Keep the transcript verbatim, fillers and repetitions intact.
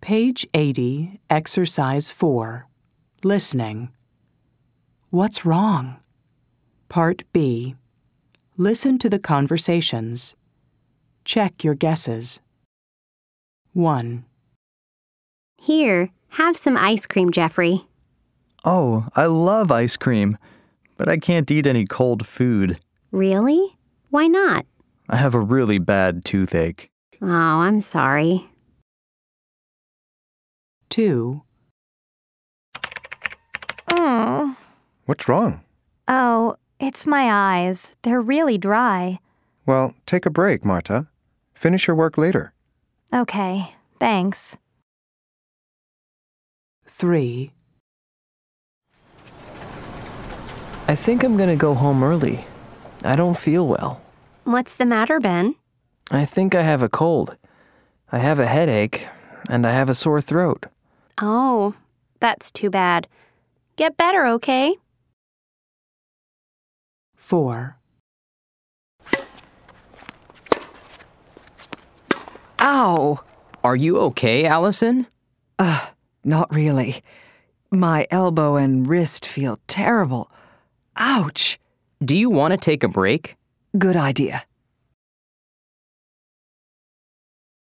Page eighty, Exercise four. Listening. What's wrong? Part B. Listen to the conversations. Check your guesses. one. Here, have some ice cream, Jeffrey. Oh, I love ice cream, but I can't eat any cold food. Really? Why not? I have a really bad toothache. Oh, I'm sorry. two. Oh. What's wrong? Oh, it's my eyes. They're really dry. Well, take a break, Marta. Finish your work later. Okay, thanks. three. I think I'm gonna go home early. I don't feel well. What's the matter, Ben? I think I have a cold. I have a headache, and I have a sore throat. Oh, that's too bad. Get better, okay? four. Ow! Are you okay, Allison? Ugh, not really. My elbow and wrist feel terrible. Ouch! Do you want to take a break? Good idea.